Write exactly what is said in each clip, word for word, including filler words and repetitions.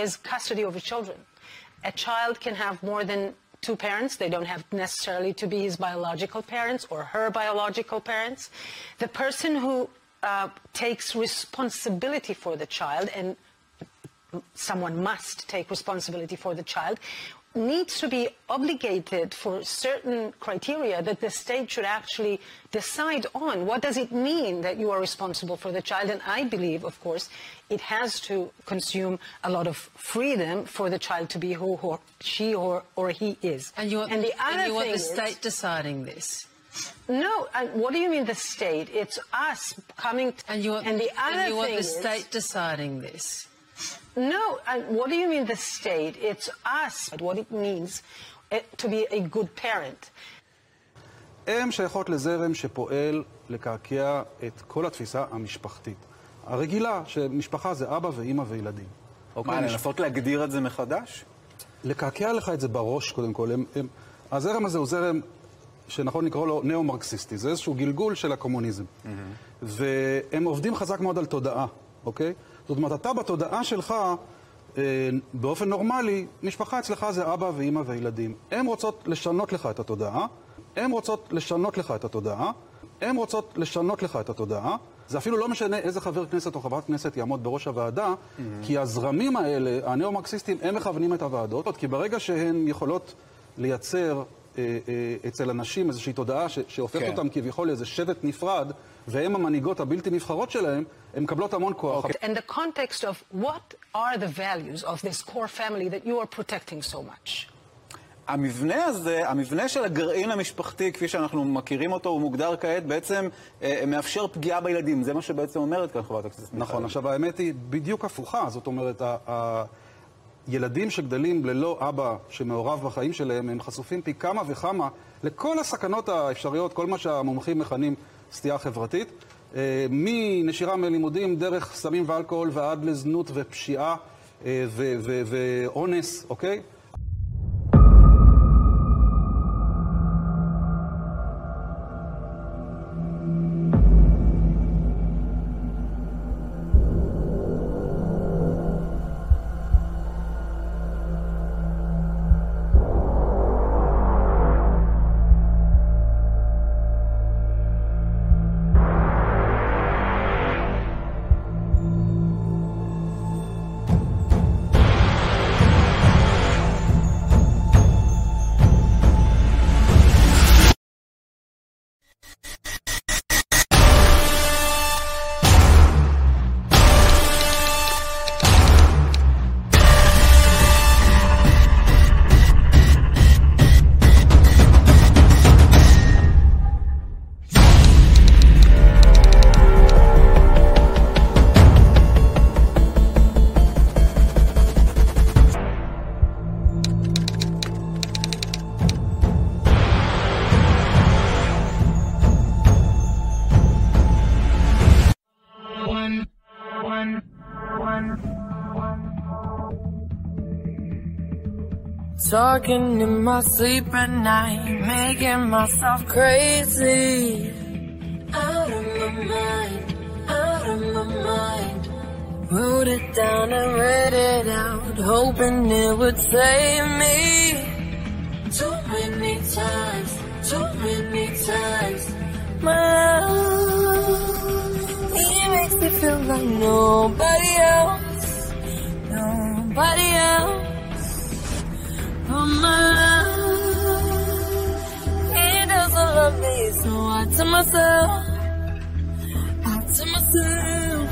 has custody over children. A child can have more than two parents. They don't have necessarily to be his biological parents or her biological parents. The person who uh, takes responsibility for the child, and someone must take responsibility for the child, needs to be obligated for certain criteria that the state should actually decide on. What does it mean that you are responsible for the child? And I believe, of course, it has to consume a lot of freedom for the child to be who, who she or, or he is. And you want, and the, other and you want thing the state is, deciding this? No, uh, what do you mean the state? It's us coming... To, and you want, and the, other and you want thing the is, state deciding this? No, uh, what do you mean the state? It's us, what it means uh, to be a good parent. הם שייכות לזרם שפועל לקעקע את כל התפיסה המשפחתית. הרגילה שמשפחה זה אבא ואמא וילדים. מה, לנסות להגדיר את זה מחדש? לקעקע לך את זה בראש, קודם כל. הם, הם, הזרם הזה הוא זרם שנכון לקרוא לו נאו-מרקסיסטי. זה איזשהו גלגול של הקומוניזם. Mm-hmm. והם עובדים חזק מאוד על תודעה, אוקיי? זאת אומרת, אתה בתודעה שלך, אה, באופן נורמלי, משפחה אצלך זה אבא ואמא וילדים. הם רוצות לשנות לך את התודעה, הם רוצות לשנות לך את התודעה, הם רוצות לשנות לך את התודעה. זה אפילו לא משנה איזה חבר כנסת או חברת כנסת יעמוד בראש הוועדה, mm-hmm. כי הזרמים האלה, הנאו-מרקסיסטים, הם מכוונים את הוועדות, כי ברגע שהן יכולות לייצר אה, אה, אצל אנשים איזושהי תודעה ש- שהופכת כן. אותם כביכול לאיזה שבט נפרד, והם המנהיגות הבלתי נבחרות שלהם, הם מקבלות המון כוח. Okay. And the context of what are the values of this core family that you are protecting so much? המבנה הזה, המבנה של הגרעין המשפחתי, כפי שאנחנו מכירים אותו, הוא מוגדר כעת, בעצם אה, מאפשר פגיעה בילדים. זה מה שבעצם אומרת כאן חברת הכנסת מיכאלי. נכון, עכשיו האמת היא בדיוק הפוכה. זאת אומרת, הילדים שגדלים ללא אבא שמעורב בחיים שלהם, הם חשופים פי כמה וכמה לכל הסכנות האפשריות, כל מה שהמומחים מכנים סטייה חברתית, מנשירה מלימודים דרך סמים ואלכוהול ועד לזנות ופשיעה ואונס, אוקיי? Talking in my sleep at night, making myself crazy. Out of my mind, out of my mind. Wrote it down and read it out, hoping it would save me. Too many times, too many times. My love, he makes me feel like nobody else, nobody else. Oh my love, he doesn't love me, so I tell myself, I tell myself.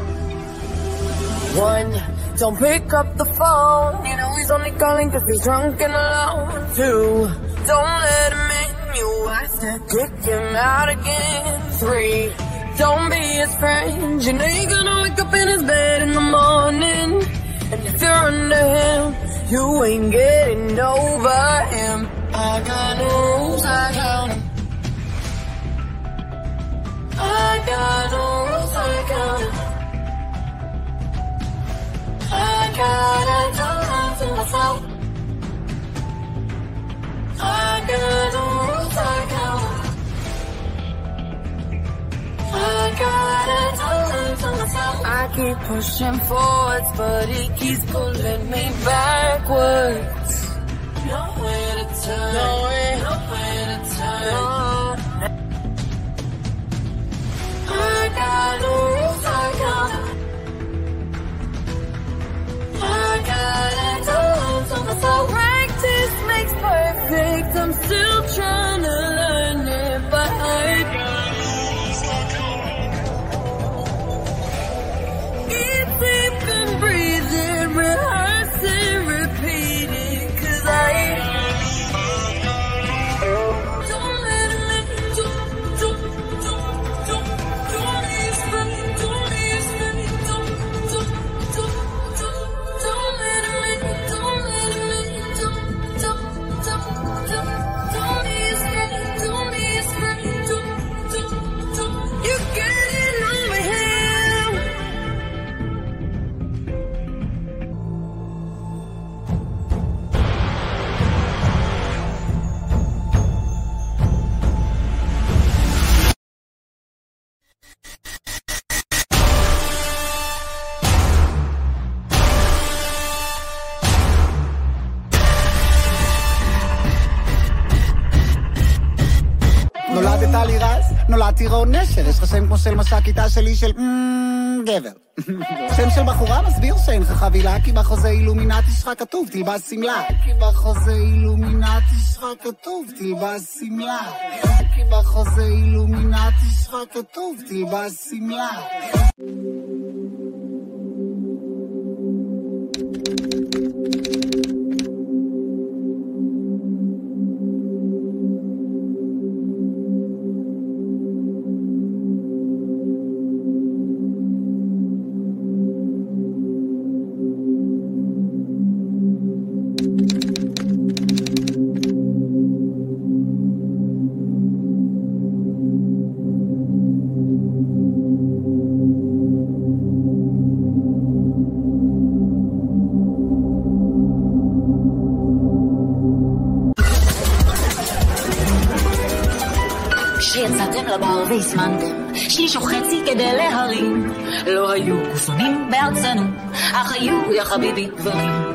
One, don't pick up the phone, you know he's only calling cause he's drunk and alone. Two, don't let him in, you have to kick him out again. Three, don't be his friend, you know you're gonna wake up in his bed in the morning. And if you're under him, you ain't getting over him. I got no rules, I count him. I got no rules, I count him. I gotta talk to myself. I got no rules, I count him. I gotta talk to myself. I keep pushing forwards, but he keeps pulling me backwards. Nowhere to turn, nowhere, nowhere to turn. No. I got no rules, I got, I got it all. So practice makes perfect. I'm still trying to learn it, but I got rules, I got. Keep deep and breathing, rehearsing, repeating, 'cause I don't let him in, don't, don't, don't, don't, don't leave me, don't leave me, don't, don't, don't, don't, don't let him in, don't let him in, don't, don't, don't, don't, don't leave me, don't leave me, don't, don't, don't, you're getting over him. נולדת לירז, נולדתי רון נשר, יש לך שם כמו של מסע כיתה שלי של גבר. שם של בחורה מסביר שאין לך חבילה, כי בחוזה אילומינטי שלך כתוב תלבש שמלה. כי בחוזה אילומינטי שלך כתוב תלבש שמלה. כי בחוזה אילומינטי שלך כתוב תלבש שמלה. כשיצאתם לבר והזמנתם שליש או חצי כדי להרים, לא היו גופונים בארצנו, אך היו יא חביבי גברים.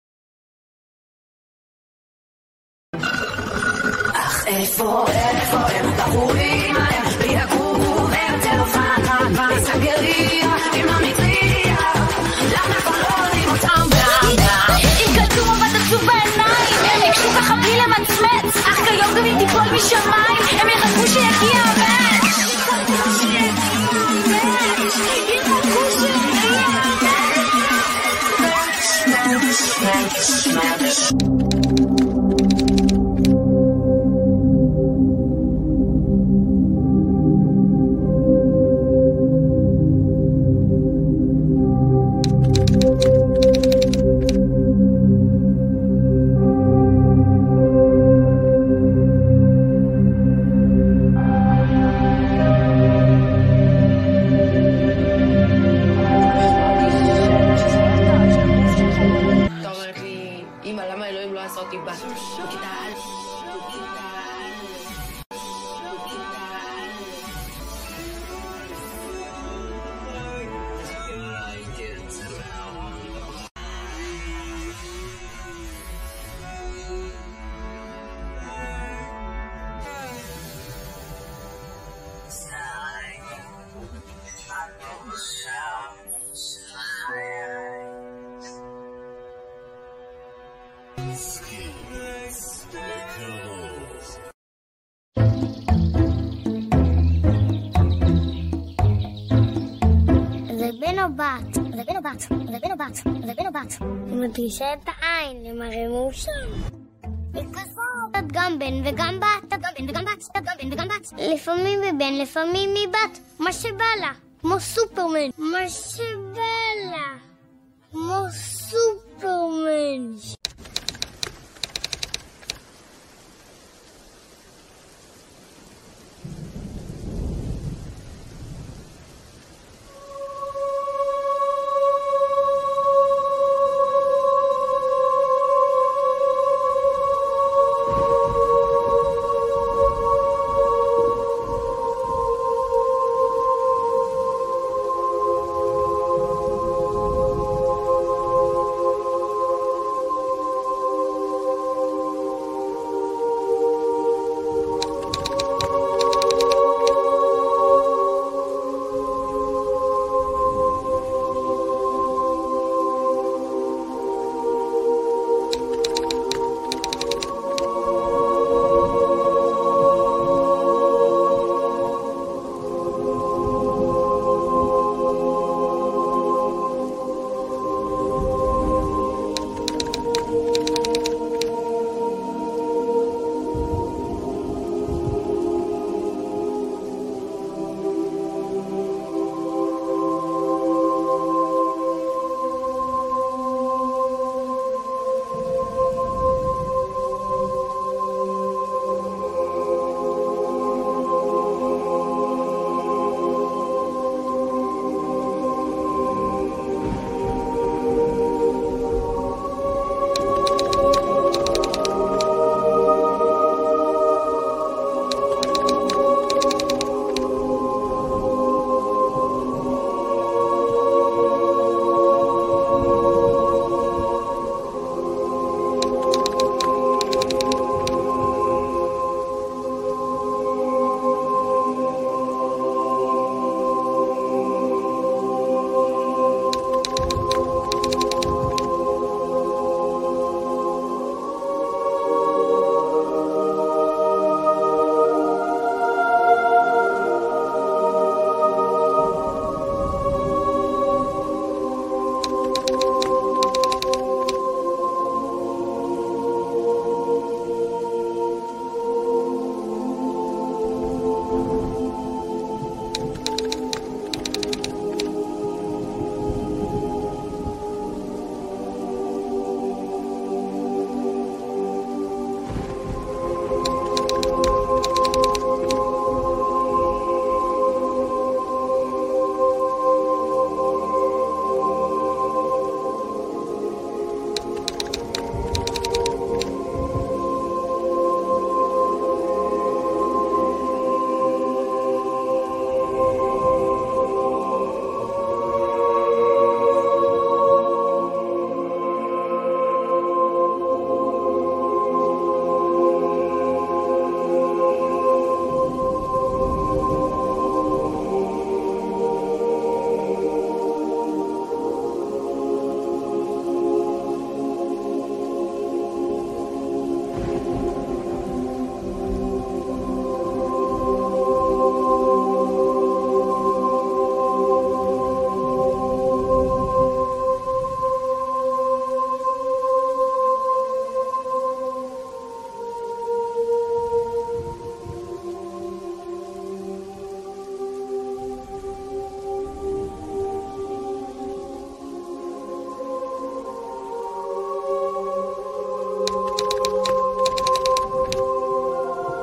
אך איפה, איפה הם בחורים ההם ביעקוב הרצל אופן וסגריה עם המטריה, למה כבר לא עולים אותם בעמדה? אם קלטו מבט עצוב בעיניים הם יקשו ככה בלי למצמץ, אך כיום גם אם תיפול משמיים הם יחכו שיגיע הבן, יחכו שיגיע הבן, יחכו שיגיע הבן. זה בן או בת, זה בן או בת, זה בן או בת, זה בן או בת. היא מדגישה את העין, הם הרי מאושר. את גם בן וגם בת, את גם בן וגם בת, את גם בן וגם בת. לפעמים מבן, לפעמים מבת, מה שבא לה, כמו סופרמן. מה שבא לה, כמו סופרמן.